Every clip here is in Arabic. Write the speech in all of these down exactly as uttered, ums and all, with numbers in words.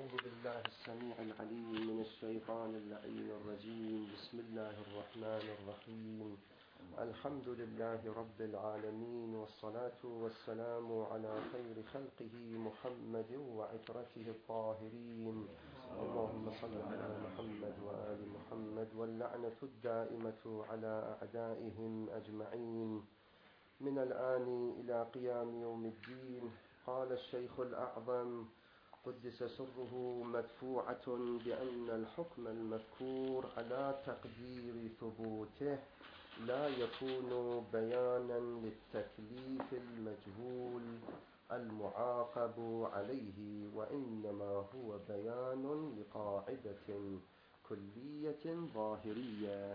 أعوذ بالله السميع العليم من الشيطان اللعين الرجيم. بسم الله الرحمن الرحيم. الحمد لله رب العالمين، والصلاة والسلام على خير خلقه محمد وعترته الطاهرين. اللهم صل على محمد وآل محمد، واللعنة الدائمة على أعدائهم أجمعين من الآن إلى قيام يوم الدين. قال الشيخ الأعظم قدس سره مدفوعة بأن الحكم المذكور على تقدير ثبوته لا يكون بيانا للتكليف المجهول المعاقب عليه، وإنما هو بيان لقاعدة كلية ظاهرية.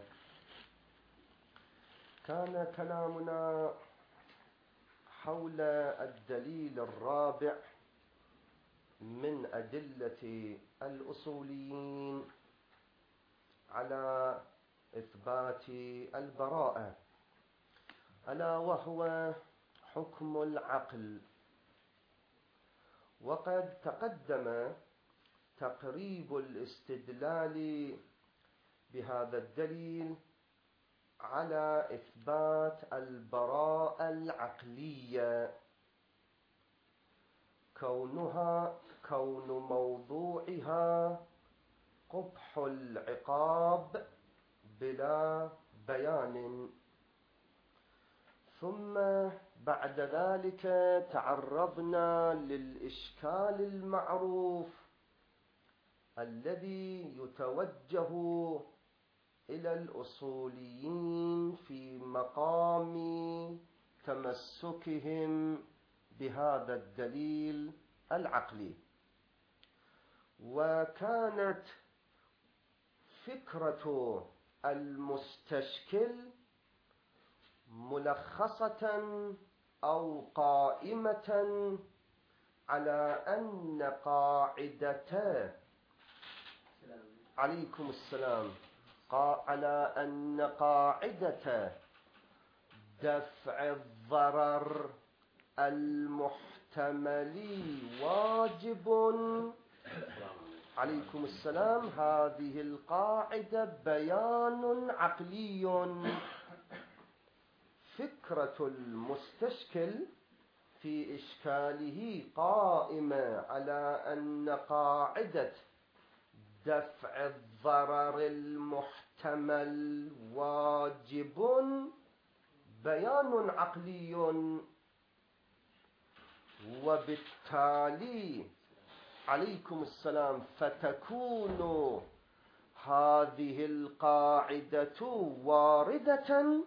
كان كلامنا حول الدليل الرابع من أدلة الأصوليين على إثبات البراءة، ألا وهو حكم العقل. وقد تقدم تقريب الاستدلال بهذا الدليل على إثبات البراءة العقلية، كونها كون موضوعها قبح العقاب بلا بيان. ثم بعد ذلك تعرضنا للإشكال المعروف الذي يتوجه إلى الأصوليين في مقام تمسكهم بهذا الدليل العقلي. وكانت فكرة المستشكل ملخصة أو قائمة على أن قاعدة عليكم السلام على أن قاعدة دفع الضرر المحتمل واجب عليكم السلام. هذه القاعدة بيان عقلي. فكرة المستشكل في إشكاله قائمة على أن قاعدة دفع الضرر المحتمل واجب بيان عقلي، وبالتالي عليكم السلام فتكون هذه القاعدة واردة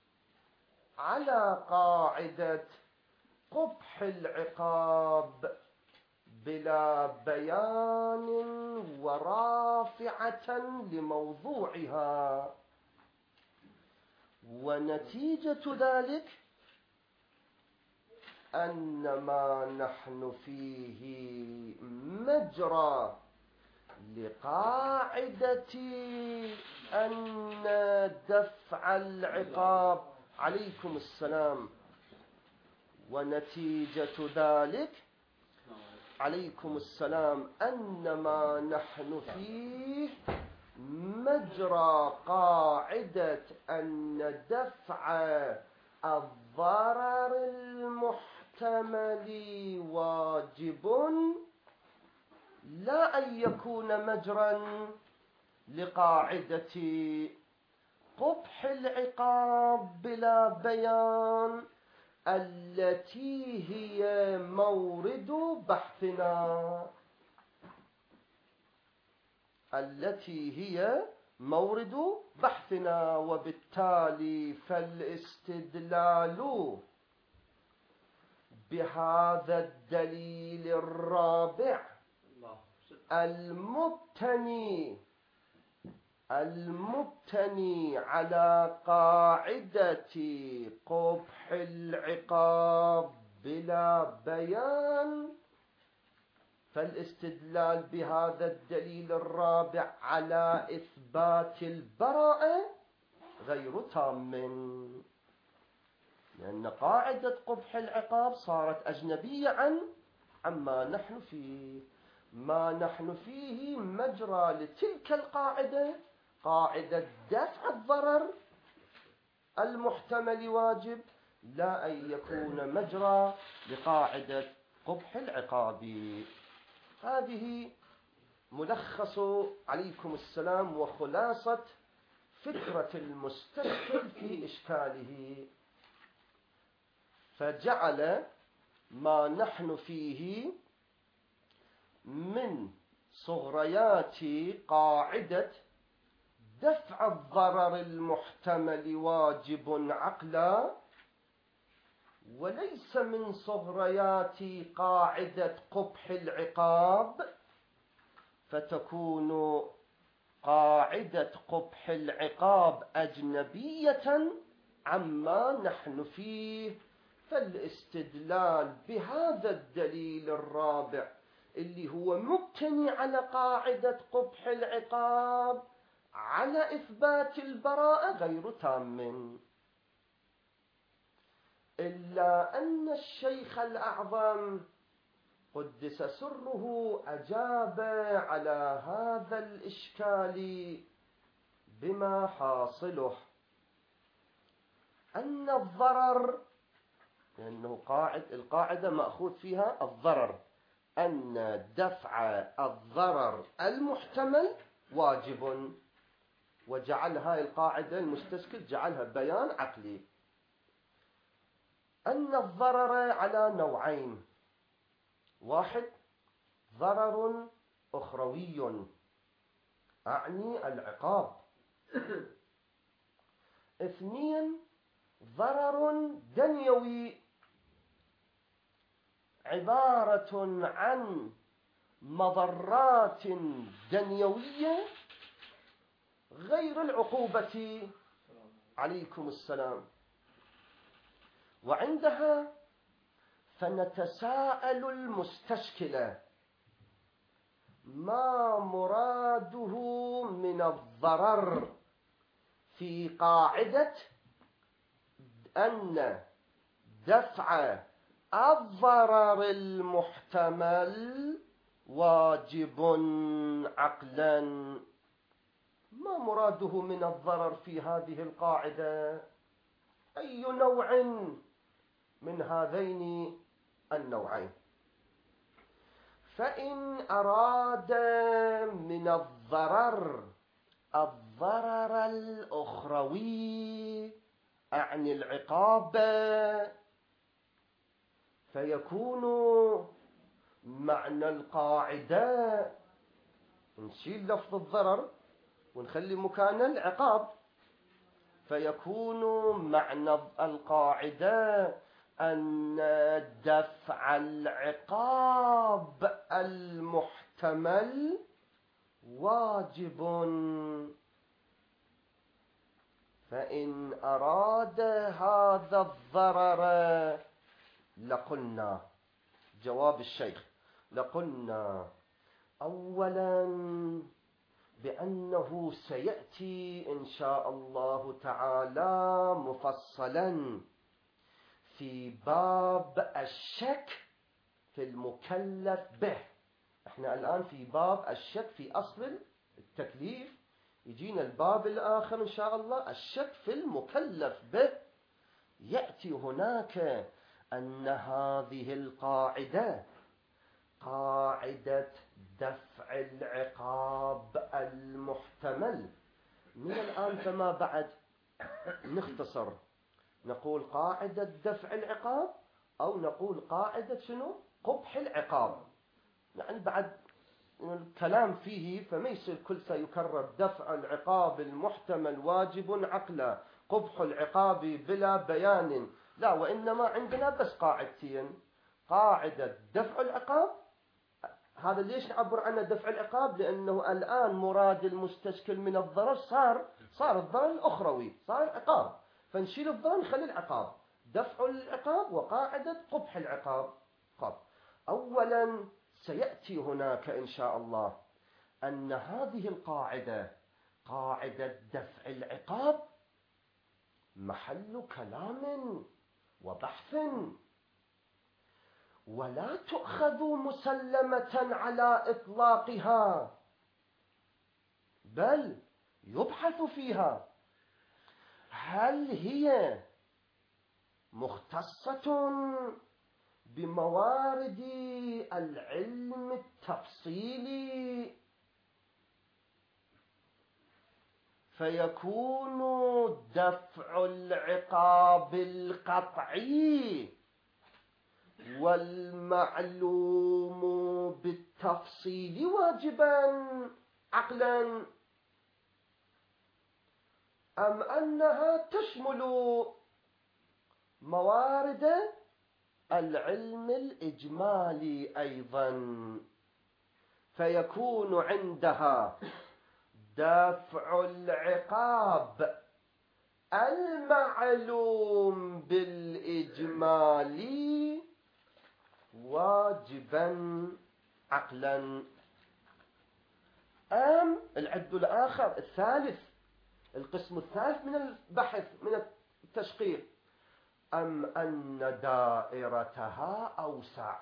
على قاعدة قبح العقاب بلا بيان ورافعة لموضوعها. ونتيجة ذلك أن ما نحن فيه مجرى لقاعدة أن دفع العقاب عليكم السلام. ونتيجة ذلك عليكم السلام أن ما نحن فيه مجرى قاعدة أن دفع الضرر المحتمل واجب، لا أن يكون مجرا لقاعدة قبح العقاب بلا بيان التي هي مورد بحثنا التي هي مورد بحثنا. وبالتالي فالاستدلال بهذا الدليل الرابع المبتني المبتني على قاعدة قبح العقاب بلا بيان، فالاستدلال بهذا الدليل الرابع على إثبات البراءة غير تام، لأن قاعدة قبح العقاب صارت أجنبية عن عما نحن فيه. ما نحن فيه مجرى لتلك القاعدة، قاعدة دفع الضرر المحتمل واجب، لا أن يكون مجرى لقاعدة قبح العقاب. هذه ملخص عليكم السلام وخلاصة فكرة المستشكل في إشكاله. فجعل ما نحن فيه من صغريات قاعدة دفع الضرر المحتمل واجب عقلا، وليس من صغريات قاعدة قبح العقاب، فتكون قاعدة قبح العقاب أجنبية عما نحن فيه. فالاستدلال بهذا الدليل الرابع اللي هو مبتني على قاعدة قبح العقاب على إثبات البراءة غير تام، إلا أن الشيخ الأعظم قدس سره أجاب على هذا الإشكال بما حاصله أن الضرر، لأنه قاعد القاعدة مأخوذ فيها الضرر، أن دفع الضرر المحتمل واجب، وجعل هاي القاعدة المستشكل جعلها بيان عقلي. أن الضرر على نوعين: واحد ضرر أخروي أعني العقاب، اثنين ضرر دنيوي عبارة عن مضرات دنيوية غير العقوبة عليكم السلام. وعندها فنتساءل المستشكلة ما مراده من الضرر في قاعدة أن دفع الضرر المحتمل واجب عقلا. ما مراده من الضرر في هذه القاعدة؟ أي نوع من هذين النوعين؟ فإن أراد من الضرر الضرر الأخروي أعني العقاب، فيكون معنى القاعدة نشيل لفظ الضرر ونخلي مكانه العقاب، فيكون معنى القاعدة أن دفع العقاب المحتمل واجب. فإن أراد هذا الضرر لقلنا، جواب الشيخ، لقلنا أولا بأنه سيأتي إن شاء الله تعالى مفصلا في باب الشك في المكلف به. احنا الآن في باب الشك في أصل التكليف، يجينا الباب الآخر إن شاء الله الشك في المكلف به. يأتي هناك أن هذه القاعدة قاعدة دفع العقاب المحتمل. من الآن فما بعد نختصر، نقول قاعدة دفع العقاب أو نقول قاعدة شنو؟ قبح العقاب. يعني بعد الكلام فيه فما يصير كل سيكرر دفع العقاب المحتمل واجب عقلا، قبح العقاب بلا بيان، لا، وإنما عندنا بس قاعدتين: قاعدة دفع العقاب. هذا ليش نعبر عنه دفع العقاب؟ لأنه الآن مراد المستشكل من الضرر صار صار الضرر الأخروي، صار عقاب، فنشيل الضرر نخلي العقاب، دفع العقاب وقاعدة قبح العقاب. طب أولا سيأتي هناك إن شاء الله أن هذه القاعدة قاعدة دفع العقاب محل كلام وبحث، ولا تؤخذ مسلمة على إطلاقها، بل يبحث فيها هل هي مختصة بموارد العلم التفصيلي، فيكون دفع العقاب القطعي والمعلوم بالتفصيل واجبا عقلا، أم أنها تشمل موارد العلم الإجمالي أيضا، فيكون عندها دفع العقاب المعلوم بالإجمالي واجبا عقلا. أم العد الآخر الثالث، القسم الثالث من البحث من التشقيق، أم أن دائرتها أوسع.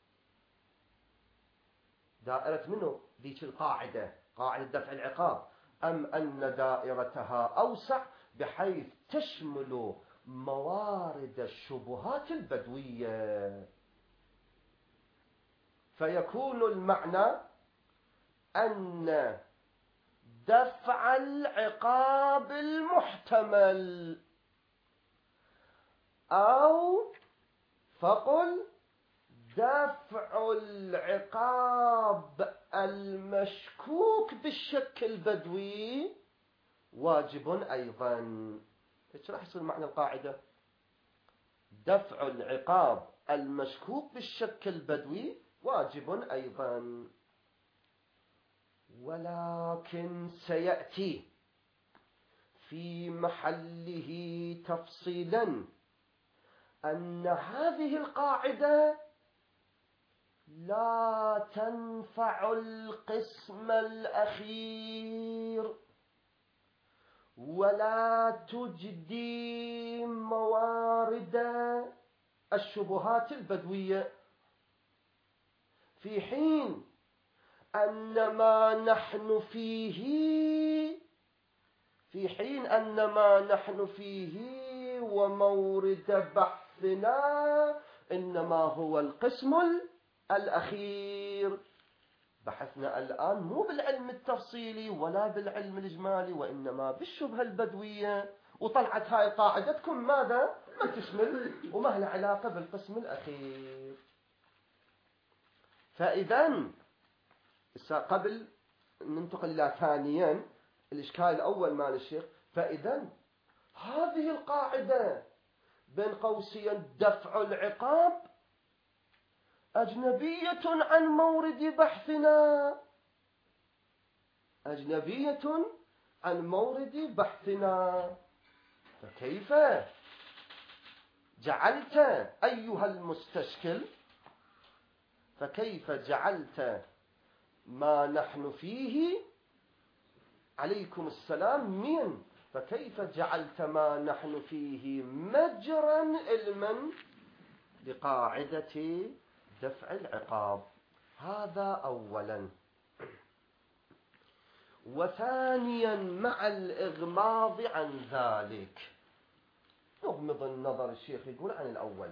دائرة منه ذيك القاعدة، قاعدة دفع العقاب، أم أن دائرتها أوسع بحيث تشمل موارد الشبهات البدوية، فيكون المعنى أن دفع العقاب المحتمل، أو فقل دفع العقاب المشكوك بالشك البدوي واجب أيضا. ايش راح يصير معنى القاعدة؟ دفع العقاب المشكوك بالشك البدوي واجب أيضا، ولكن سيأتي في محله تفصيلا أن هذه القاعدة لا تنفع القسم الأخير، ولا تجدي موارد الشبهات البدوية، في حين أن ما نحن فيه في حين أن ما نحن فيه ومورد بحثنا إنما هو القسم الأخير. بحثنا الآن مو بالعلم التفصيلي ولا بالعلم الإجمالي، وإنما بالشبهة البدوية، وطلعت هاي قاعدتكم ماذا؟ ما تشمل وما لها علاقة بالقسم الأخير. فإذا قبل ننتقل إلى ثانيا الإشكال الأول مال الشيخ، فإذا هذه القاعدة بين قوسين دفع العقاب أجنبية عن مورد بحثنا، أجنبية عن مورد بحثنا، فكيف جعلت أيها المستشكل فكيف جعلت ما نحن فيه عليكم السلام مين فكيف جعلت ما نحن فيه مجرا علما لقاعدة دفع العقاب؟ هذا أولا. وثانيا مع الإغماض عن ذلك، نغمض النظر، الشيخ يقول عن الأول،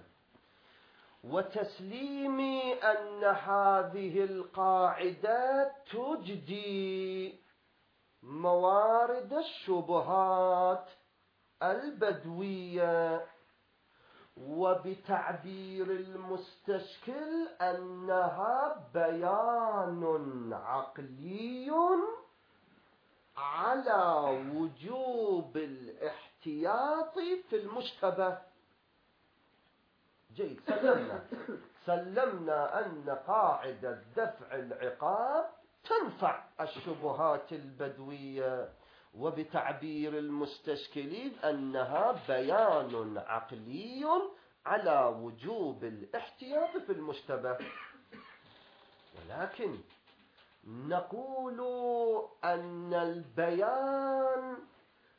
وتسليم أن هذه القاعدة تجدي موارد الشبهات البدوية، وبتعبير المستشكل أنها بيان عقلي على وجوب الاحتياط في المشتبه. جيد، سلمنا سلمنا أن قاعدة دفع العقاب تنفع الشبهات البدوية، وبتعبير المستشكلين أنها بيان عقلي على وجوب الاحتياط في المشتبه. ولكن نقول أن البيان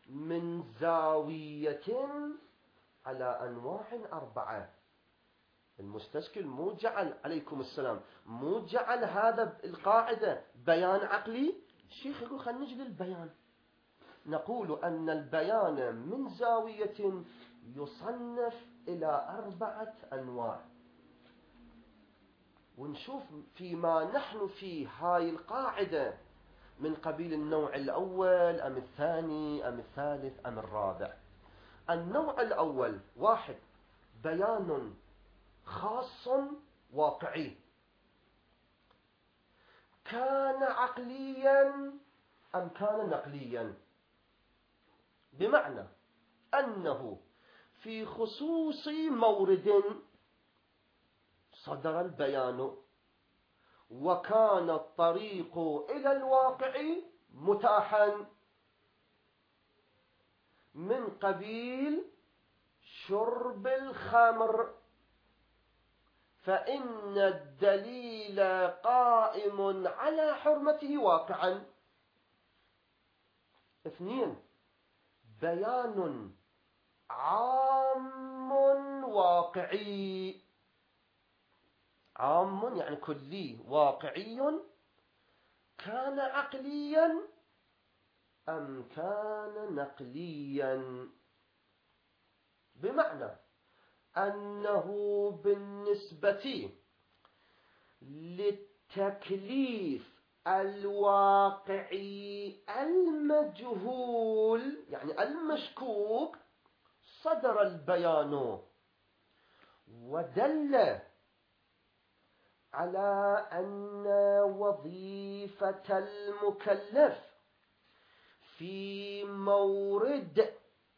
من زاوية على أنواع أربعة. المستشكل مو جعل عليكم السلام مو جعل هذا القاعدة بيان عقلي. الشيخ يقول خلينا نجي للبيان. نقول أن البيان من زاوية يصنف إلى أربعة أنواع، ونشوف فيما نحن فيه هاي القاعدة من قبيل النوع الأول أم الثاني أم الثالث أم الرابع. النوع الأول: واحد، بيان خاص واقعي، كان عقليا أم كان نقليا، بمعنى أنه في خصوص مورد صدر البيان وكان الطريق إلى الواقع متاحا، من قبيل شرب الخمر فإن الدليل قائم على حرمته واقعا. اثنين، بيان عام واقعي، عام يعني كلي واقعي، كان عقليا أم كان نقليا، بمعنى أنه بالنسبة للتكليف الواقعي المجهول يعني المشكوك صدر البيان ودل على أن وظيفة المكلف في مورد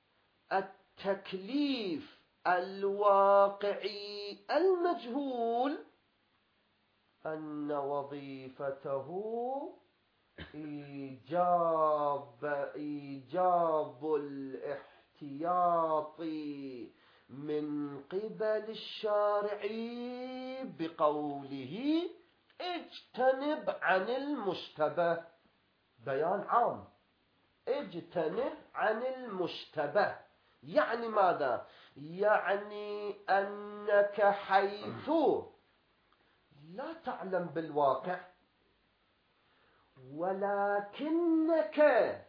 التكليف الواقعي المجهول أن وظيفته إيجاب إيجاب الاحتياط من قبل الشارع بقوله اجتنب عن المشتبه. بيان عام، اجتنب عن المشتبه، يعني ماذا؟ يعني أنك حيث لا تعلم بالواقع ولكنك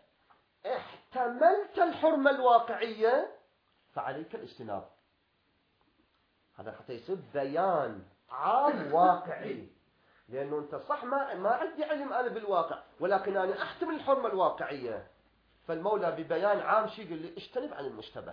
احتملت الحرمة الواقعية فعليك الاجتناب. هذا حتى يصير بيان عام واقعي، لأنه أنت صح ما ما عندي علم أنا بالواقع ولكن أنا أحتمل الحرمة الواقعية، فالمولى ببيان عام شيء يقول لي اجتنب عن المشتبه،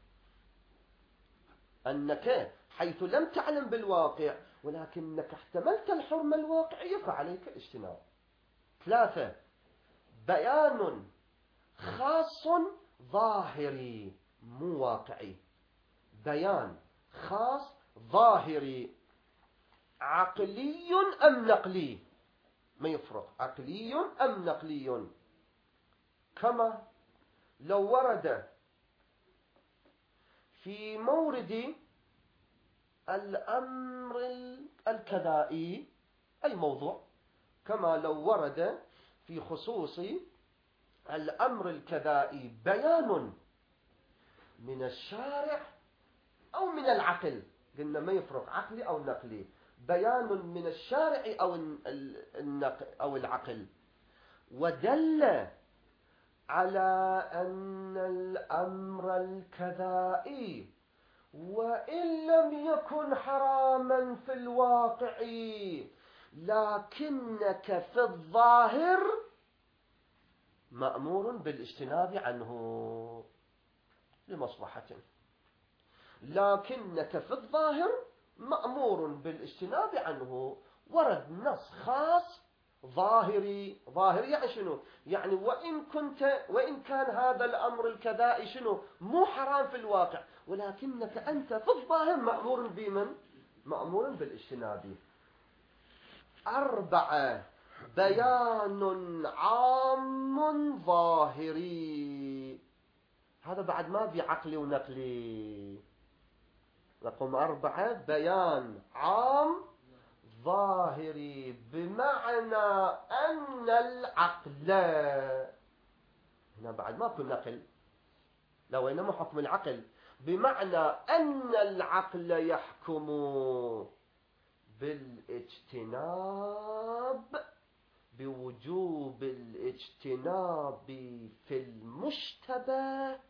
أنك حيث لم تعلم بالواقع ولكنك احتملت الحرمة الواقعية فعليك الاجتناب. ثلاثة، بيان خاص ظاهري مو واقعي، بيان خاص ظاهري عقلي أم نقلي، ما يفرق عقلي أم نقلي، كما لو ورد في مورد الأمر الكذائي أي موضوع، كما لو ورد في خصوص الأمر الكذائي بيان من الشارع أو من العقل، قلنا ما يفرق عقلي أو نقلي، بيان من الشارع أو النقل أو العقل، ودل على أن الأمر الكذائي وإن لم يكن حراما في الواقع لكنك في الظاهر مأمور بالاجتناب عنه لمصلحة، لكنك في الظاهر مأمور بالاجتناب عنه. ورد نص خاص ظاهري، ظاهري يعني شنو؟ يعني وإن كنت وإن كان هذا الأمر الكذائي شنو مو حرام في الواقع ولكنك أنت في الظاهر مأمور بمن؟ مأمور بالاجتناب. أربعة، بيان عام ظاهري، هذا بعد ما بعقلي ونقلي. رقم أربعة، بيان عام ظاهري بمعنى أن العقل، هنا بعد ما كل نقل، لو إنما حكم العقل بمعنى أن العقل يحكم بالاجتناب، بوجوب الاجتناب في المشتبه،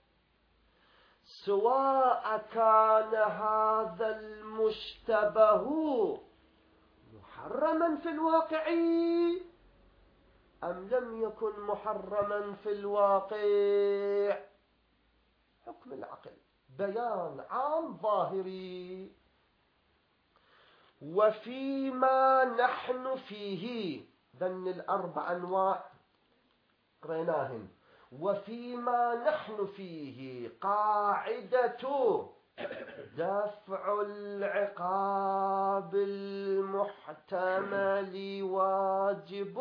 سواء كان هذا المشتبه محرما في الواقع أم لم يكن محرما في الواقع. حكم العقل بيان عام ظاهري. وفيما نحن فيه، ذن الأربع أنواع قريناهن. وفيما نحن فيه قاعدة دفع العقاب المحتمل واجب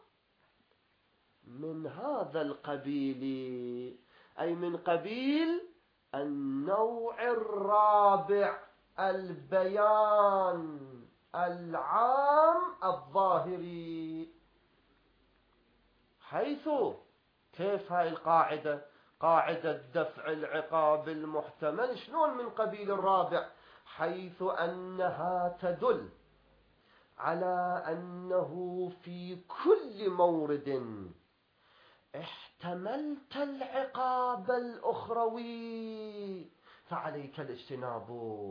من هذا القبيل، أي من قبيل النوع الرابع، البيان العام الظاهري. حيث كيف هاي القاعدة؟ قاعدة دفع العقاب المحتمل شلون من قبيل الرابع؟ حيث أنها تدل على أنه في كل مورد احتملت العقاب الأخروي فعليك الاجتناب،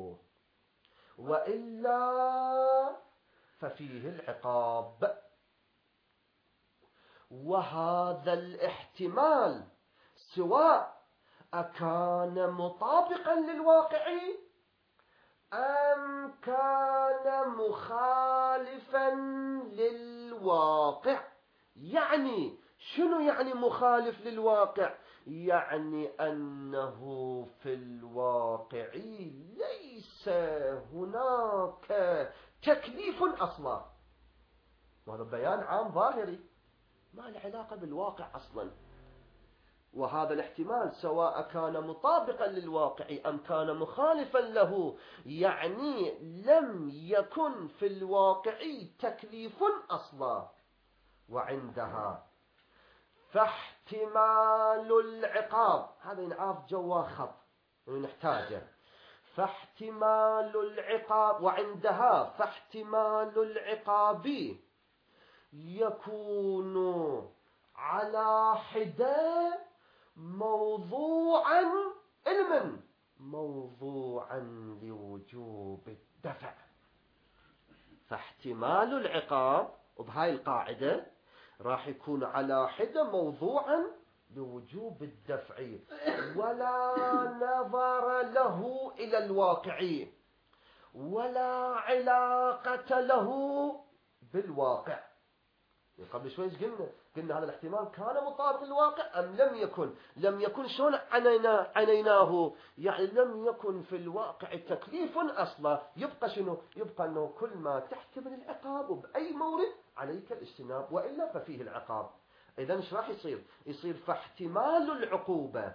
وإلا ففيه العقاب. وهذا الاحتمال سواء أكان مطابقا للواقع أم كان مخالفا للواقع. يعني شنو يعني مخالف للواقع؟ يعني أنه في الواقع ليس هناك تكليف أصلا، وهذا بيان عام ظاهري ما له علاقة بالواقع أصلا. وهذا الاحتمال سواء كان مطابقا للواقع أم كان مخالفا له، يعني لم يكن في الواقع تكليف أصلا. وعندها فاحتمال العقاب، هذا ينعاف جوا خط ونحتاجه. فاحتمال العقاب، وعندها فاحتمال العقاب يكون على حدة موضوعا علما موضوعا لوجوب الدفع. فاحتمال العقاب وبهاي القاعدة راح يكون على حدة موضوعا لوجوب الدفع، ولا نظر له إلى الواقع ولا علاقة له بالواقع. قبل شوي قلنا قلنا هذا الاحتمال كان مطابق للواقع أم لم يكن. لم يكن شلون عنينا عنيناه؟ يعني لم يكن في الواقع تكليف أصلا. يبقى شنو؟ يبقى أنه كل ما تحتمل العقاب وبأي مورد عليك الاجتناب، وإلا ففيه العقاب. إذن ايش راح يصير؟ يصير فاحتمال العقوبة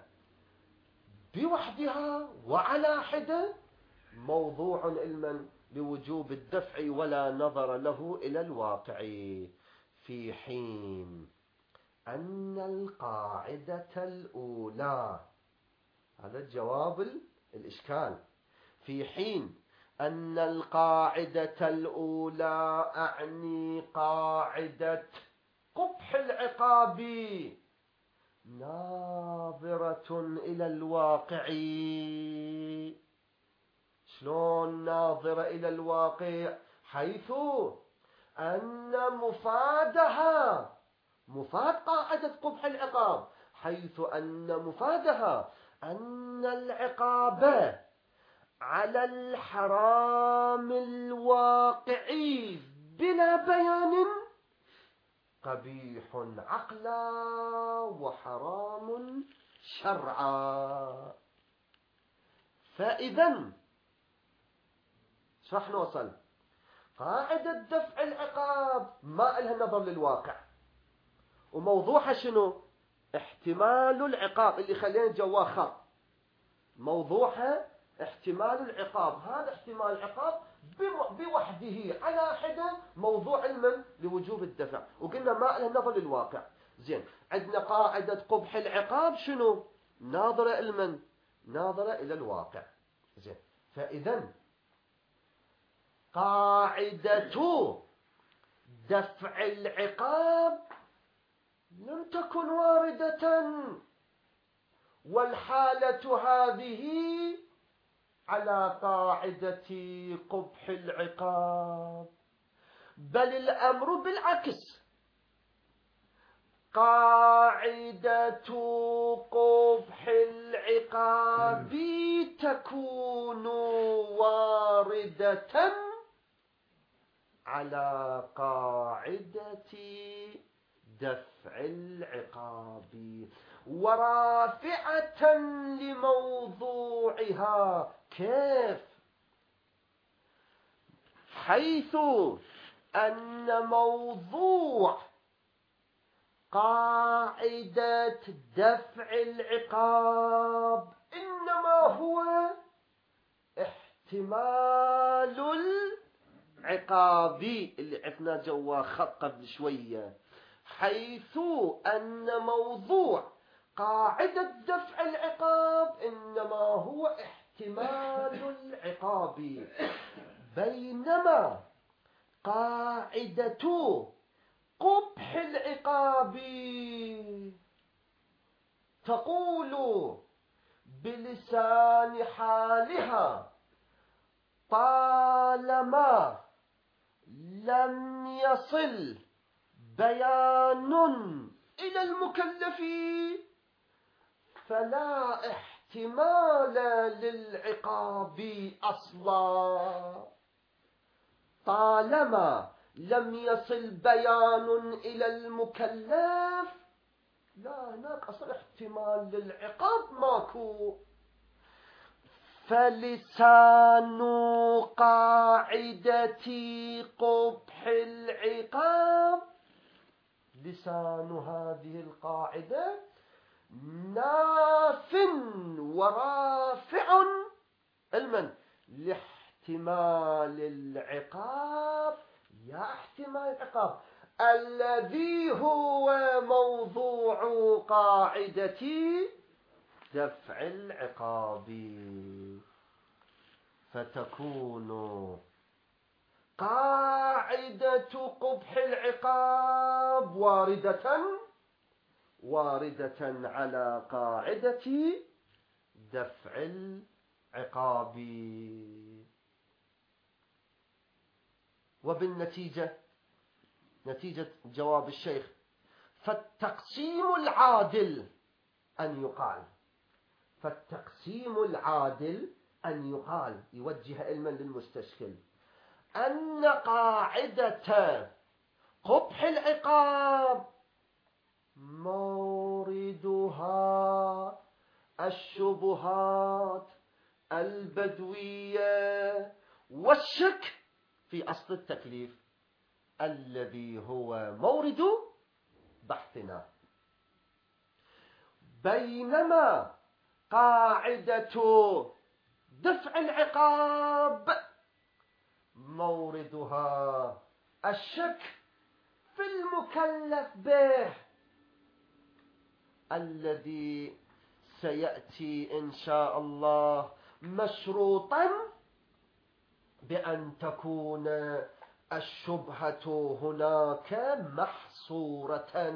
بوحدها وعلى حدة موضوع علما بوجوب الدفع ولا نظر له إلى الواقع، في حين أن القاعدة الأولى، هذا الجواب الإشكال، في حين أن القاعدة الأولى أعني قاعدة قبح العقاب ناظرة إلى الواقع. شلون ناظرة إلى الواقع؟ حيث أن مفادها مفاد قاعدة قبح العقاب، حيث أن مفادها أن العقاب على الحرام الواقعي بلا بيان قبيح عقلا وحرام شرعا. فإذا شرح نوصل قاعدة دفع العقاب ما إلها نظر للواقع، وموضوعها شنو؟ احتمال العقاب اللي خلينا جوا خط. موضوعها احتمال العقاب، هذا احتمال العقاب بوحده على حدة موضوع علما لوجوب الدفع، وقلنا ما إلها نظر للواقع. زين، عندنا قاعدة قبح العقاب شنو؟ ناظرة علما ناظرة إلى الواقع. زين، فإذا قاعدة دفع العقاب لم تكن واردة، والحالة هذه على قاعدة قبح العقاب، بل الأمر بالعكس، قاعدة قبح العقاب تكون واردة على قاعدة دفع العقاب ورافعة لموضوعها. كيف؟ حيث أن موضوع قاعدة دفع العقاب إنما هو احتمال العقاب اللي عرفنا جوا خط قبل شوية، حيث أن موضوع قاعدة دفع العقاب إنما هو احتمال العقاب، بينما قاعدة قبح العقاب تقول بلسان حالها طالما لم يصل بيان إلى المكلف فلا احتمال للعقاب أصلا. طالما لم يصل بيان إلى المكلف لا، هناك أصلا احتمال للعقاب ماكو. فلسان قاعدة قبح العقاب، لسان هذه القاعدة ناف ورافع علما لاحتمال العقاب، يا احتمال العقاب الذي هو موضوع قاعدة دفع العقاب. فتكون قاعدة قبح العقاب واردة واردة على قاعدة دفع العقاب. وبالنتيجة، نتيجة جواب الشيخ، فالتقسيم العادل أن يقال فالتقسيم العادل أن يقال يوجه علما للمستشكل أن قاعدة قبح العقاب موردها الشبهات البدوية والشك في أصل التكليف الذي هو مورد بحثنا، بينما قاعدة دفع العقاب موردها الشك في المكلف به الذي سيأتي إن شاء الله مشروطا بأن تكون الشبهة هناك محصورة،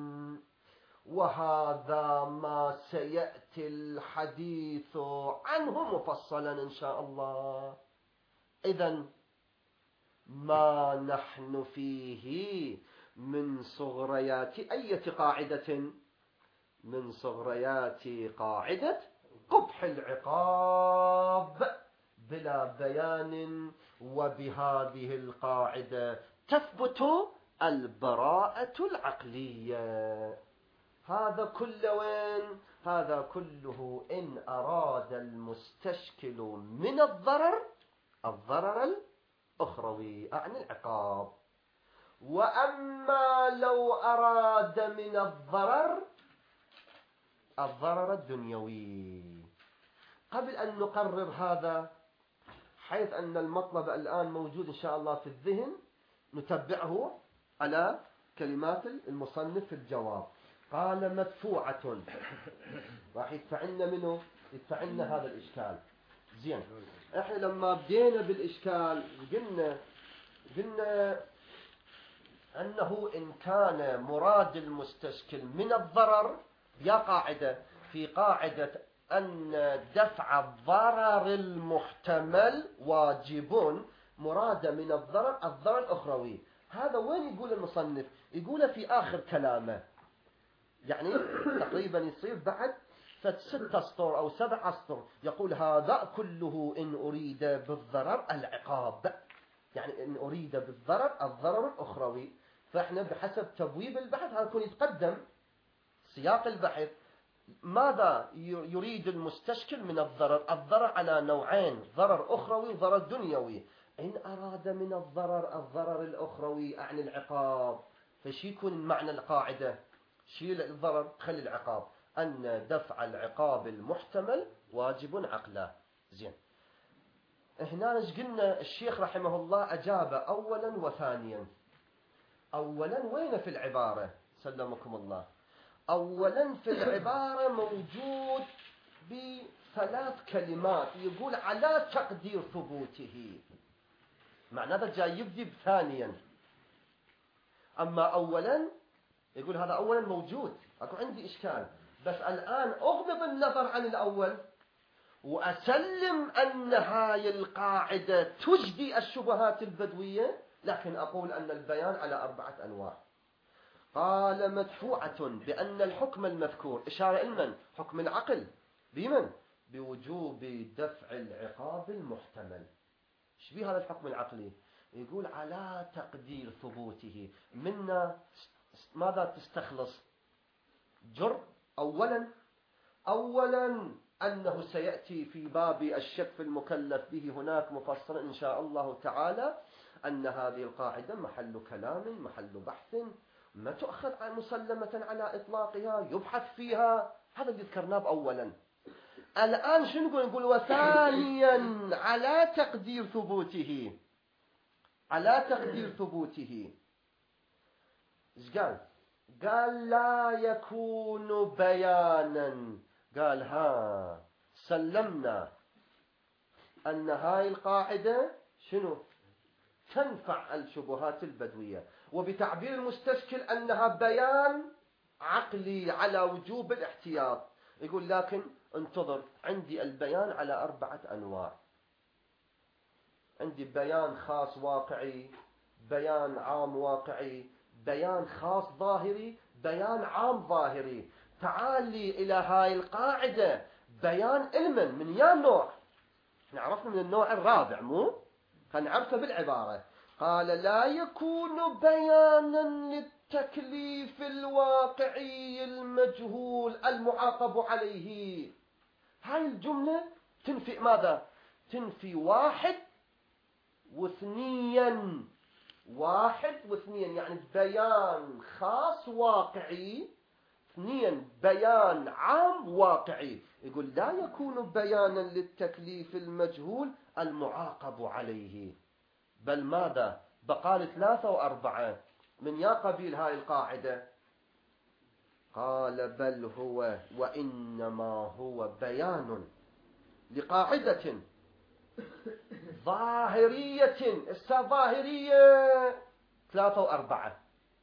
وهذا ما سيأتي الحديث عنه مفصلا إن شاء الله. إذن ما نحن فيه من صغريات أية قاعدة؟ من صغريات قاعدة قبح العقاب بلا بيان، وبهذه القاعدة تثبت البراءة العقلية. هذا كله وين؟ هذا كله إن أراد المستشكل من الضرر الضرر الأخروي أعني العقاب، وأما لو أراد من الضرر الضرر الدنيوي. قبل أن نقرر هذا، حيث أن المطلب الآن موجود إن شاء الله في الذهن، نتبعه على كلمات المصنف في الجواب. قال مدفوعة، راح يدفع لنا منه، يدفع لنا هذا الإشكال. زين، احنا لما بدينا بالإشكال قلنا قلنا أنه إن كان مراد المستشكل من الضرر، يا قاعدة في قاعدة أن دفع الضرر المحتمل واجب، مراد من الضرر الضرر الأخروي. هذا وين يقول المصنف؟ يقول في آخر كلامه، يعني تقريبا يصير بعد ست أسطر أو سبع أسطر، يقول هذا كله إن أريد بالضرر العقاب، يعني إن أريد بالضرر الضرر الأخروي. فإحنا بحسب تبويب البحث هذا يكون يتقدم سياق البحث. ماذا يريد المستشكل من الضرر؟ الضرر على نوعين، ضرر أخروي وضرر دنيوي. إن أراد من الضرر الضرر الأخروي أعني العقاب، فشي يكون معنى القاعدة؟ شيل الضرر خلي العقاب، أن دفع العقاب المحتمل واجب عقلا. زين، هنا ايش قلنا؟ الشيخ رحمه الله أجاب أولا وثانيا. أولا وين في العبارة؟ سلمكم الله. أولا في العبارة موجود بثلاث كلمات، يقول على تقدير ثبوته، معنى هذا جاي يبدي بثانيا. أما أولا يقول هذا أولا موجود، أكو عندي إشكال، بس الآن أغضب النظر عن الأول وأسلم أن هاي القاعدة تجدي الشبهات البدوية، لكن أقول أن البيان على أربعة أنواع. قال مدفوعة بأن الحكم المذكور إشارة إلمن؟ حكم العقل، بمن؟ بوجوب دفع العقاب المحتمل. ايش بيه هذا الحكم العقلي؟ يقول على تقدير ثبوته. منا ماذا تستخلص؟ جر. أولا أولا أنه سيأتي في باب الشك في المكلف به هناك مفصلا إن شاء الله تعالى، أن هذه القاعدة محل كلام محل بحث، ما تؤخذ مسلمة على إطلاقها، يبحث فيها. هذا اللي ذكرناه أولا. الآن شنو نقول؟ نقول وثانيا على تقدير ثبوته. على تقدير ثبوته ايش قال؟ قال لا يكون بيانا. قال ها سلمنا أن هاي القاعدة شنو؟ تنفع الشبهات البدوية، وبتعبير المستشكل أنها بيان عقلي على وجوب الاحتياط. يقول لكن انتظر، عندي البيان على أربعة أنواع. عندي بيان خاص واقعي، بيان عام واقعي، بيان خاص ظاهري، بيان عام ظاهري. تعال لي إلى هاي القاعدة بيان علما من يا نوع؟ نعرفنا من النوع الرابع، مو هنعرفه بالعبارة. قال لا يكون بيانا للتكليف الواقعي المجهول المعاقب عليه. هاي الجملة تنفي ماذا؟ تنفي واحد واثنيا. واحد واثنيا يعني بيان خاص واقعي، اثنين بيان عام واقعي. يقول لا يكون بيانا للتكليف المجهول المعاقب عليه. بل ماذا؟ بقال ثلاثة وأربعة من يا قبيل هاي القاعدة؟ قال بل هو وإنما هو بيان لقاعدة ظاهرية. الظاهرية ثلاثة وأربعة،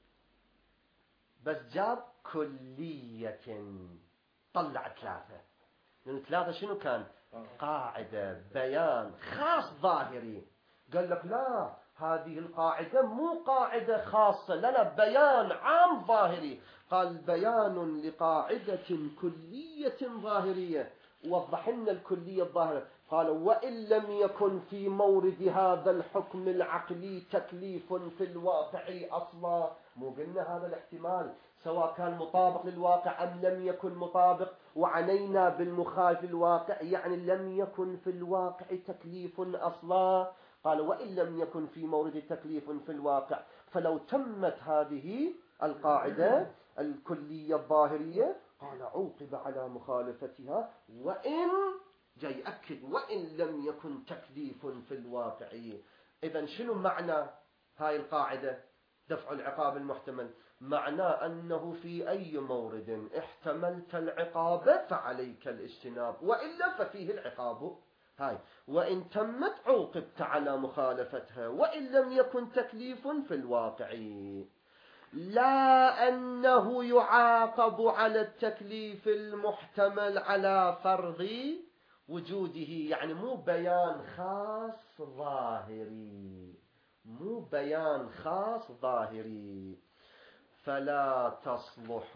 بس جاب كلية، طلع ثلاثة. لأن ثلاثة شنو كان؟ قاعدة بيان خاص ظاهري. قال لك لا، هذه القاعدة مو قاعدة خاصة لنا، بيان عام ظاهري. قال بيان لقاعدة كلية ظاهرية. وضح لنا الكلية الظاهرة. قال وإن لم يكن في مورد هذا الحكم العقلي تكليف في الواقع أصلا. مو قلنا هذا الاحتمال سواء كان مطابق للواقع أم لم يكن مطابق، وعنينا بالمخالف للواقع يعني لم يكن في الواقع تكليف أصلا. قال وإن لم يكن في مورد تكليف في الواقع، فلو تمت هذه القاعدة الكلية الظاهرية قال عوقب على مخالفتها، وإن جاي أكد وإن لم يكن تكليف في الواقع. إذن شنو معنى هاي القاعدة دفع العقاب المحتمل؟ معناه أنه في أي مورد احتملت العقاب فعليك الاجتناب، وإلا ففيه العقاب. هاي وإن تمت عوقبت على مخالفتها، وإن لم يكن تكليف في الواقع. لا أنه يعاقب على التكليف المحتمل على فرض وجوده، يعني مو بيان خاص ظاهري، مو بيان خاص ظاهري. فلا تصلح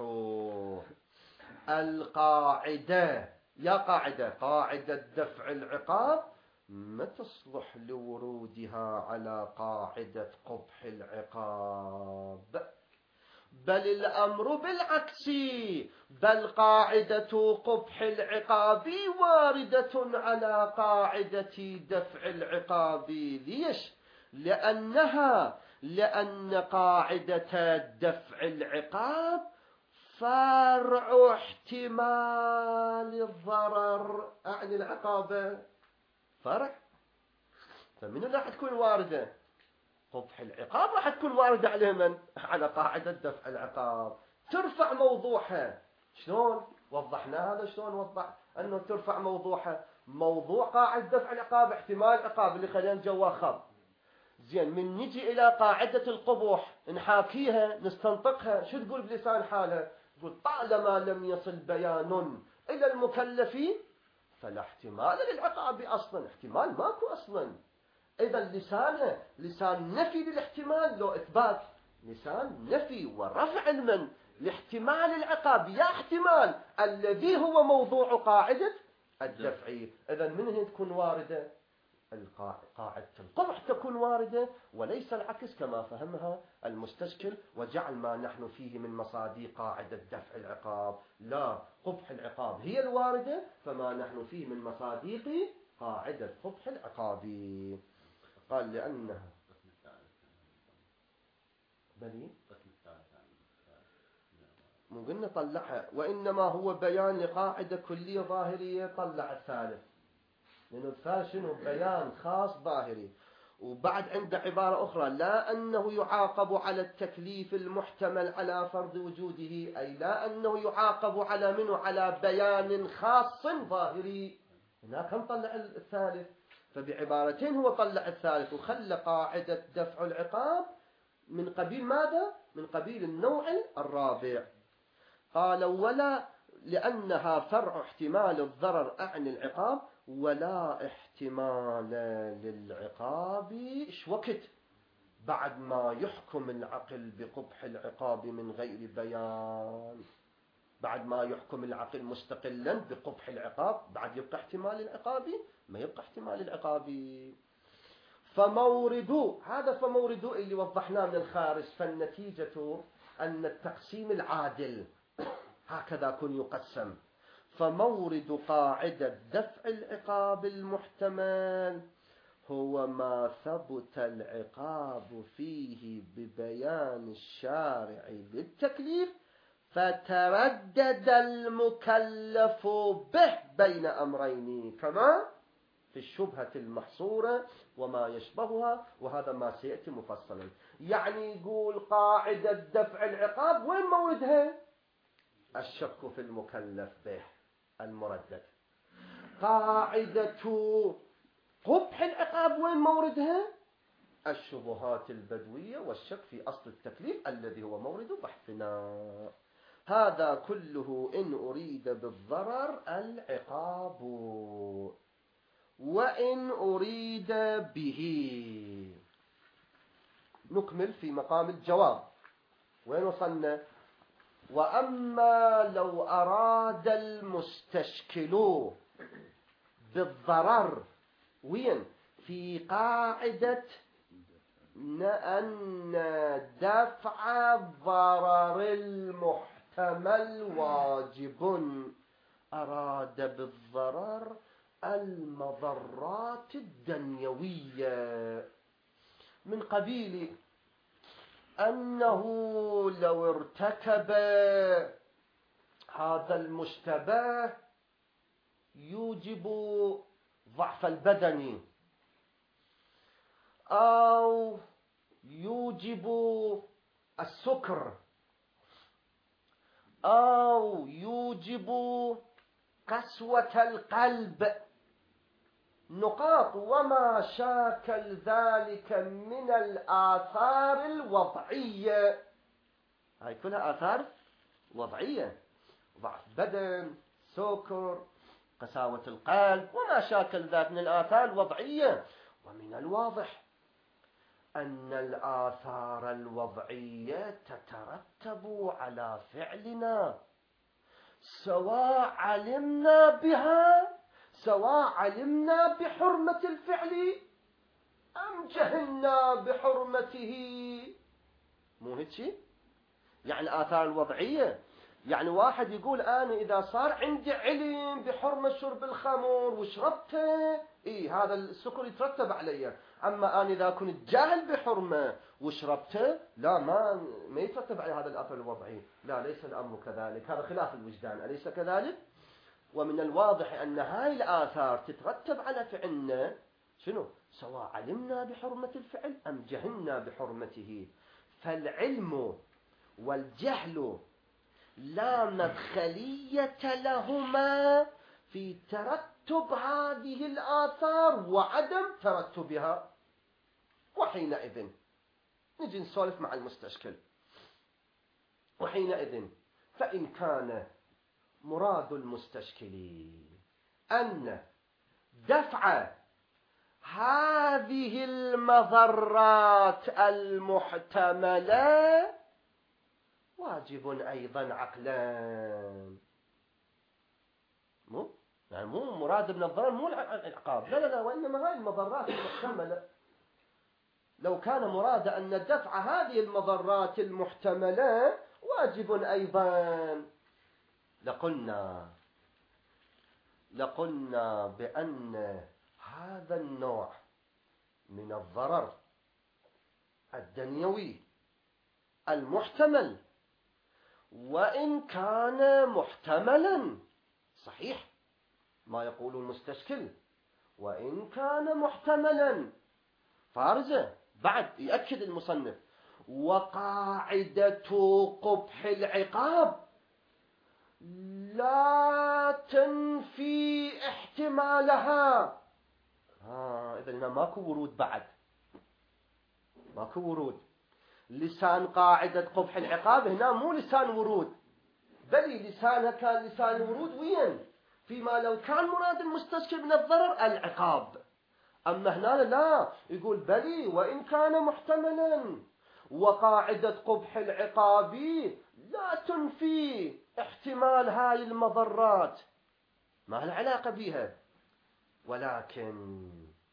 القاعدة، يا قاعدة قاعدة دفع العقاب ما تصلح لورودها على قاعدة قبح العقاب، بل الأمر بالعكس، بل قاعدة قبح العقاب واردة على قاعدة دفع العقاب. ليش؟ لأنها لأن قاعدة دفع العقاب فرع احتمال الضرر عن العقاب، فرع. فمن راح تكون واردة؟ قبح العقاب راح تكون واردة على من؟ على قاعدة دفع العقاب، ترفع موضوعها. شلون وضحنا هذا؟ شلون وضح أنه ترفع موضوعها؟ موضوع قاعدة دفع العقاب احتمال العقاب اللي خلينا جوا خط. زين، من نجي إلى قاعدة القبح نحاكيها نستنطقها، شو تقول بلسان حالها؟ تقول طالما لم يصل بيان إلى المكلف فلا احتمال للعقاب أصلا، احتمال ماكو أصلا. إذا لسانها لسان نفي للاحتمال لو إثبات، لسان نفي ورفع المن لاحتمال العقاب، يا احتمال الذي هو موضوع قاعدة الدفع. إذا من هي تكون واردة؟ قاعدة القبح تكون واردة، وليس العكس كما فهمها المستشكل وجعل ما نحن فيه من مصادق قاعدة دفع العقاب. لا، قبح العقاب هي الواردة، فما نحن فيه من مصادق قاعدة قبح العقاب. قال لأنها بلي مو قلنا طلعها، وإنما هو بيان لقاعدة كلية ظاهرية، طلع الثالث، لأنه الثالث شنو؟ بيان خاص ظاهري. وبعد عنده عبارة أخرى، لا أنه يعاقب على التكليف المحتمل على فرض وجوده، أي لا أنه يعاقب على منه على بيان خاص ظاهري. هناك هم طلع الثالث، فبعبارتين هو طلع الثالث وخلى قاعدة دفع العقاب من قبيل ماذا؟ من قبيل النوع الرابع. قال ولا لأنها فرع احتمال الضرر عن العقاب، ولا احتمال للعقاب ايش وقت بعد ما يحكم العقل بقبح العقاب من غير بيان، بعد ما يحكم العقل مستقلا بقبح العقاب بعد يبقى احتمال العقاب؟ ما يبقى احتمال العقاب. فمورد هذا فمورد اللي وضحناه من الخارج، فالنتيجة أن التقسيم العادل هكذا كن يقسم. فمورد قاعدة دفع العقاب المحتمل هو ما ثبت العقاب فيه ببيان الشارع للتكليف، فتردد المكلف به بين أمرين، كما في الشبهة المحصورة وما يشبهها، وهذا ما سيأتي مفصلا. يعني يقول قاعدة دفع العقاب وين موردها؟ الشك في المكلف به المردد. قاعدة قبح العقاب وين موردها؟ الشبهات البدوية والشك في أصل التكليف الذي هو مورد بحثنا. هذا كله إن أريد بالضرر العقاب، وإن أريد به. نكمل في مقام الجواب. وين وصلنا؟ وأما لو أراد المستشكل بالضرر، وين؟ في قاعدة أن دفع الضرر المحتمل واجب، أراد بالضرر المضرات الدنيوية من قبيل أنه لو ارتكب هذا المشتبه يوجب ضعف البدن، أو يوجب السكر، أو يوجب قسوة القلب. نقاط وما شاكل ذلك من الآثار الوضعية. هاي كلها آثار وضعية، ضعف بدن، سكر، قساوة القلب، وما شاكل ذلك من الآثار الوضعية. ومن الواضح أن الآثار الوضعية تترتب على فعلنا، سواء علمنا بها، سواء علمنا بحرمة الفعل أم جهلنا بحرمته. مو هيك شيء؟ يعني الآثار الوضعية، يعني واحد يقول أنا إذا صار عندي علم بحرمة شرب الخمر وشربته، إيه هذا السكر يترتب علي. أما أنا إذا كنت جاهل بحرمة وشربته، لا، ما ما يترتب علي هذا الآثار الوضعية. لا، ليس الأمر كذلك، هذا خلاف الوجدان، أليس كذلك؟ ومن الواضح أن هاي الآثار تترتب على فعلنا شنو؟ سواء علمنا بحرمة الفعل أم جهلنا بحرمته. فالعلم والجهل لا مدخلية لهما في ترتب هذه الآثار وعدم ترتبها. وحينئذ نجي نسولف مع المستشكل. وحينئذ فإن كان مراد المستشكل أن دفع هذه المضرات المحتملة واجب أيضا عقلا، مو يعني مو مراد من الضرر مو العقاب، لا لا لا، وإنما هذه المضرات المحتملة. لو كان مراد أن دفع هذه المضرات المحتملة واجب أيضا لقلنا لقلنا بأن هذا النوع من الضرر الدنيوي المحتمل، وإن كان محتملا، صحيح ما يقول المستشكل، وإن كان محتملا فارزة، بعد يأكد المصنف وقاعدة قبح العقاب لا تنفي احتمالها. ها إذن هنا ماكو ورود، بعد ماكو ورود. لسان قاعدة قبح العقاب هنا مو لسان ورود، بل لسانها كان لسان ورود. وين؟ فيما لو كان مراد المستشكل من الضرر العقاب، أما هنا لا، يقول بلي وإن كان محتملا، وقاعدة قبح العقاب لا تنفي احتمال هاي المضرات، ما لها علاقة بها. ولكن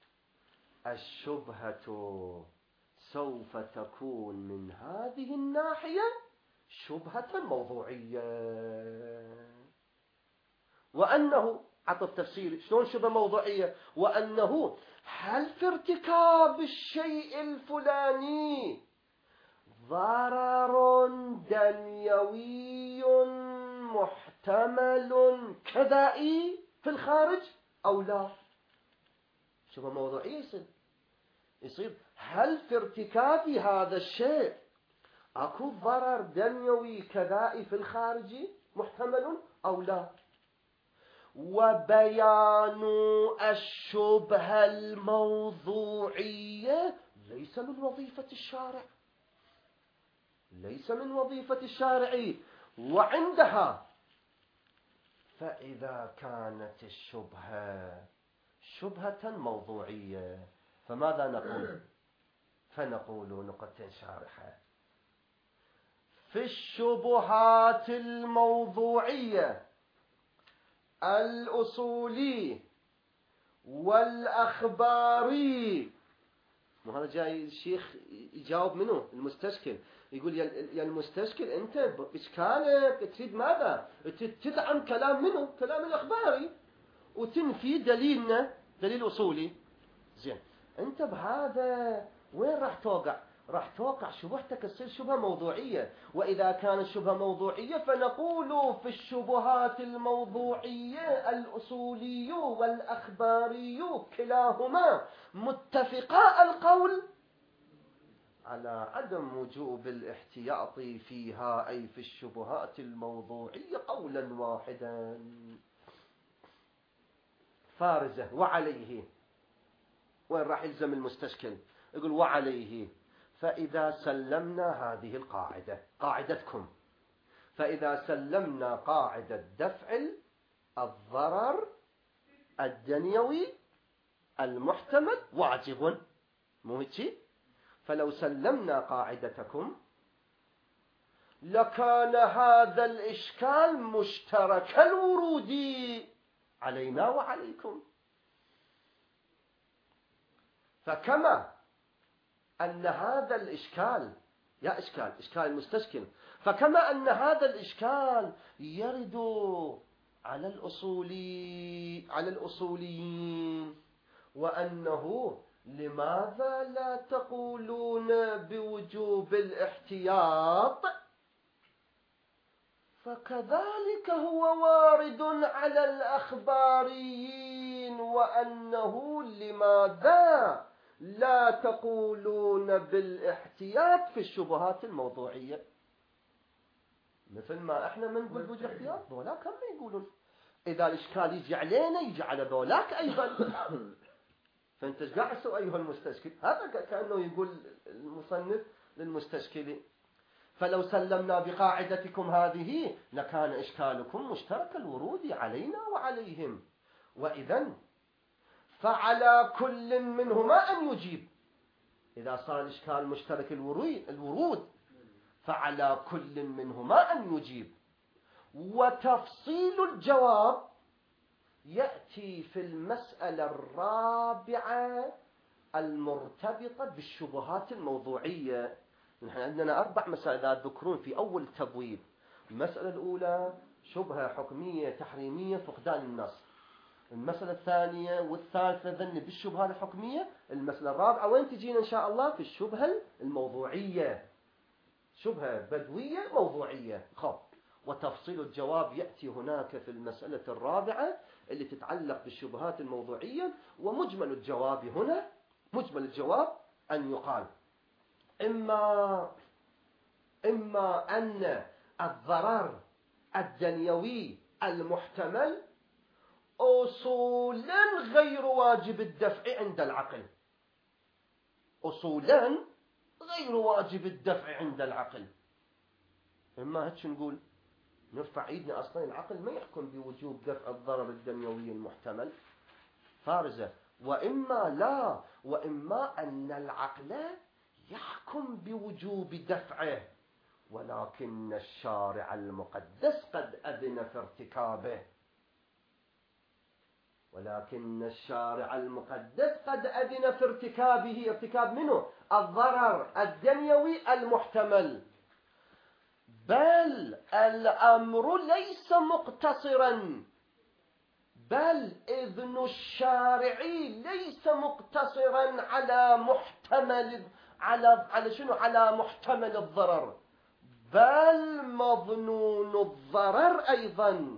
الشبهة سوف تكون من هذه الناحية شبهة موضوعية. وأنه عطف تفسير شلون شبهة موضوعية، وأنه هل في ارتكاب الشيء الفلاني ضرر دنيوي محتمل كذائي في الخارج أو لا؟ شبهة موضوعية يصير يصير هل في ارتكاب هذا الشيء أكو ضرر دنيوي كذائي في الخارج محتمل أو لا؟ وبيان الشبهة الموضوعية ليس من وظيفة الشارع، ليس من وظيفة الشارع. وعندها فإذا كانت الشبهة شبهة موضوعية فماذا نقول؟ فنقول نقطة شارحة في الشبهات الموضوعية الأصولي والأخباري. وهذا جاي الشيخ يجاوب منه المستشكل، يقول يا المستشكل أنت بإشكالك تريد ماذا؟ تدعم كلام منه، كلام الأخباري، وتنفي دليلنا دليل أصولي. زين، أنت بهذا وين راح توقع؟ راح توقع شبهتك تصير شبهة موضوعية. وإذا كانت شبهة موضوعية فنقول في الشبهات الموضوعية الأصولي والأخباري كلاهما متفقا القول على عدم وجوب الاحتياط فيها، أي في الشبهات الموضوعية، قولا واحدا. فارزة وعليه، وين راح يلزم المستشكل؟ يقول وعليه، فإذا سلمنا هذه القاعدة قاعدتكم، فإذا سلمنا قاعدة دفع الضرر الدنيوي المحتمل واجب، مو هيك؟ فلو سلمنا قاعدتكم لكان هذا الإشكال مشترك الورود علينا وعليكم. فكما أن هذا الإشكال يا إشكال إشكال المستشكل، فكما أن هذا الإشكال يرد على الأصولي على الأصوليين، وأنه لماذا لا تقولون بوجوب الاحتياط، فكذلك هو وارد على الأخباريين، وأنه لماذا لا تقولون بالاحتياط في الشبهات الموضوعية، مثل ما احنا من نقول بوجوب الاحتياط، ذولاك هم يقولون. إذا الإشكال يجي علينا يجي على ذولاك أيضا. فأنت ايش قاعد تسوي أيها المستشكل؟ هذا كأنه يقول المصنف للمستشكل، فلو سلمنا بقاعدتكم هذه لكان إشكالكم مشترك الورود علينا وعليهم، وإذن فعلى كل منهما أن يجيب. إذا صار الإشكال مشترك الورود فعلى كل منهما أن يجيب. وتفصيل الجواب يأتي في المسألة الرابعة المرتبطة بالشبهات الموضوعية. نحن عندنا أربع مسائل إذا تذكرون في أول تبويب. المسألة الأولى شبهة حكمية تحريمية فقدان النص. المسألة الثانية والثالثة ذن بالشبهة الحكمية. المسألة الرابعة وين تجينا إن شاء الله؟ في الشبهة الموضوعية، شبهة بدوية موضوعية. خب، وتفصيل الجواب يأتي هناك في المسألة الرابعة اللي تتعلق بالشبهات الموضوعية. ومجمل الجواب هنا، مجمل الجواب أن يقال إما إما أن الضرر الدنيوي المحتمل أصولا غير واجب الدفع عند العقل، أصولا غير واجب الدفع عند العقل. إما هيك نقول نرفع ايدنا، أصلا العقل ما يحكم بوجوب دفع الضرر الدنيوي المحتمل، فارزة. وإما لا، وإما أن العقل يحكم بوجوب دفعه، ولكن الشارع المقدس قد أذن في ارتكابه، ولكن الشارع المقدس قد أذن في ارتكابه. ارتكاب منه الضرر الدنيوي المحتمل. بل الأمر ليس مقتصرا، بل إذن الشارعي ليس مقتصرا على محتمل على على شنو؟ على محتمل الضرر، بل مظنون الضرر أيضا.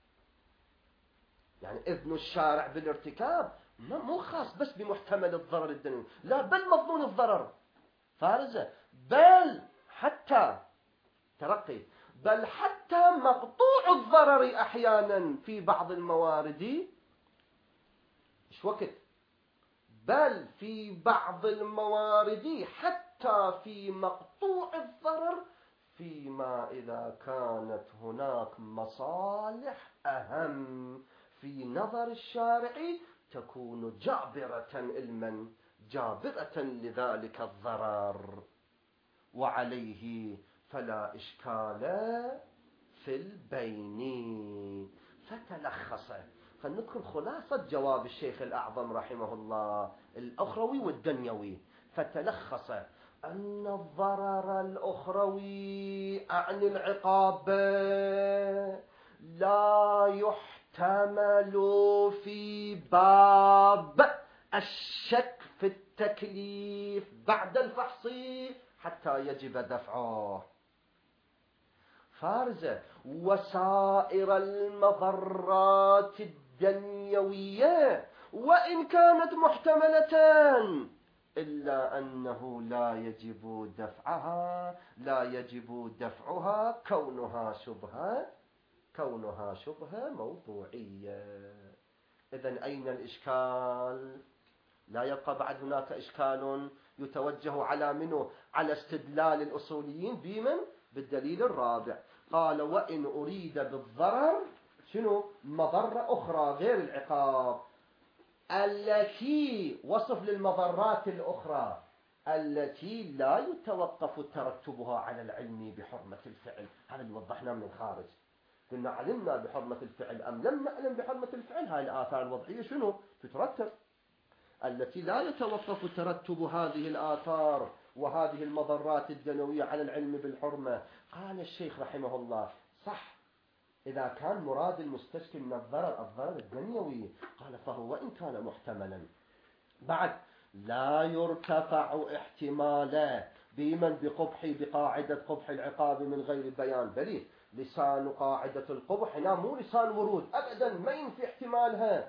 يعني إذن الشارع بالارتكاب مو خاص بس بمحتمل الضرر الدنيوي، لا، بل مظنون الضرر. فارزة، بل حتى ترقي، بل حتى مقطوع الضرر أحيانا في بعض الموارد. إيش وقت؟ بل في بعض الموارد حتى في مقطوع الضرر، فيما إذا كانت هناك مصالح أهم في نظر الشارع تكون جابرة علما، جابرة لذلك الضرر. وعليه فلا إشكال في البين. فتلخص، فنذكر خلاصة جواب الشيخ الأعظم رحمه الله الأخروي والدنيوي. فتلخص أن الضرر الأخروي عن العقاب لا يحتمل في باب الشك في التكليف بعد الفحص حتى يجب دفعه. فارزة، وسائر المضرات الدنيوية وإن كانت محتملتان إلا أنه لا يجب دفعها لا يجب دفعها كونها شبهة كونها شبهة موضوعية. إذن أين الإشكال؟ لا يبقى بعد هناك إشكال يتوجه على منه على استدلال الأصوليين بمن؟ بالدليل الرابع. قال وإن أريد بالضرر شنو؟ مضرة أخرى غير العقاب التي وصف للمضرات الأخرى التي لا يتوقف ترتبها على العلم بحرمة الفعل. هذا اللي وضحناه من الخارج. قلنا علمنا بحرمة الفعل أم لم نعلم بحرمة الفعل. هاي الآثار الوضعية شنو؟ تترتب. التي لا يتوقف ترتب هذه الآثار وهذه المضرات الدنوية على العلم بالحرمة. قال الشيخ رحمه الله صح إذا كان مراد المستشكل من الضرر الضرر الدنيوي. قال فهو وإن كان محتملا بعد لا يرتفع احتمالا بمن بقبح بقاعدة قبح العقاب من غير بيان. بل لسان قاعدة القبح هنا مو لسان ورود أبدا ما ينفي احتمالها.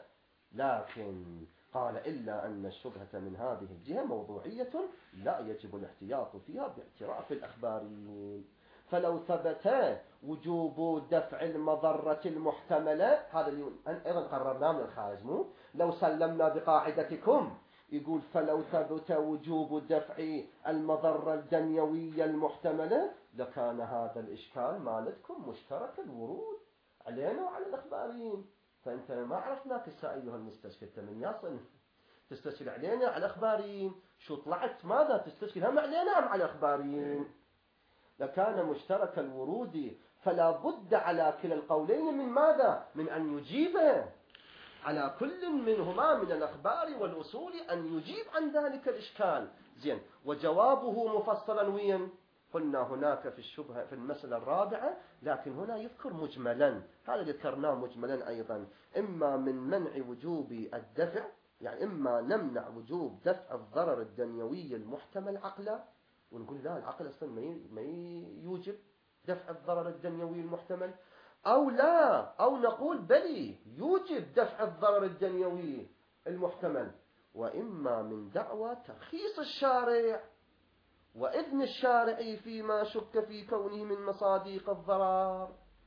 لكن قال إلا أن الشبهة من هذه الجهة موضوعية لا يجب الاحتياط فيها باعتراف الأخباريين. فلو ثبت وجوب دفع المضرة المحتملة هذا اللي أيضا قررناه من الخارج مو لو سلمنا بقاعدتكم يقول فلو ثبت وجوب دفع المضرة الدنيوية المحتملة لكان هذا الإشكال مالتكم مشترك الورود علينا وعلى الأخباريين. فأنت ما عرفناك السا أيها المستشكل من يصل تستشكل علينا على الأخباريين. شو طلعت ماذا تستشكل هم علينا أم على الأخباريين؟ لكان مشترك الورود فلا بد على كلا القولين من ماذا؟ من أن يجيب على كل منهما من الأخبار والأصول أن يجيب عن ذلك الإشكال. زين وجوابه مفصلا وين؟ قلنا هناك في الشبهة في المسألة الرابعة لكن هنا يذكر مجملا. هذا ذكرناه مجملا أيضا إما من منع وجوب الدفع يعني إما نمنع وجوب دفع الضرر الدنيوي المحتمل عقلا ونقول لا العقل أصلا ما يوجب دفع الضرر الدنيوي المحتمل أو لا أو نقول بلي يوجب دفع الضرر الدنيوي المحتمل. وإما من دعوى ترخيص الشارع وإذن الشارع فيما شك في كونه من مصاديق الضرر.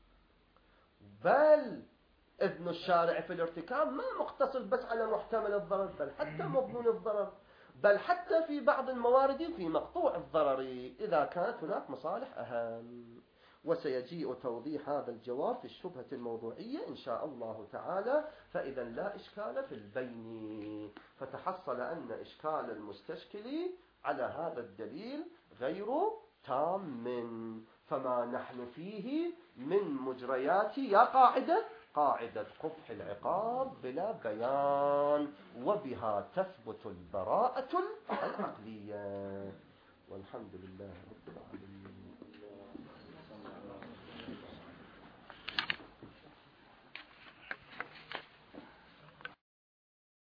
بل إذن الشارع في الارتكاب ما مقتصر بس على محتمل الضرر بل حتى مضمون الضرر بل حتى في بعض الموارد في مقطوع الضرر إذا كانت هناك مصالح أهم. وسيجيء توضيح هذا الجواب في الشبهة الموضوعية إن شاء الله تعالى. فإذا لا إشكال في البين فتحصل أن إشكال المستشكل على هذا الدليل غير تام. فما نحن فيه من مجريات يا قاعدة قاعدة قبح العقاب بلا بيان وبها تثبت البراءة العقلية. والحمد لله رب العالمين.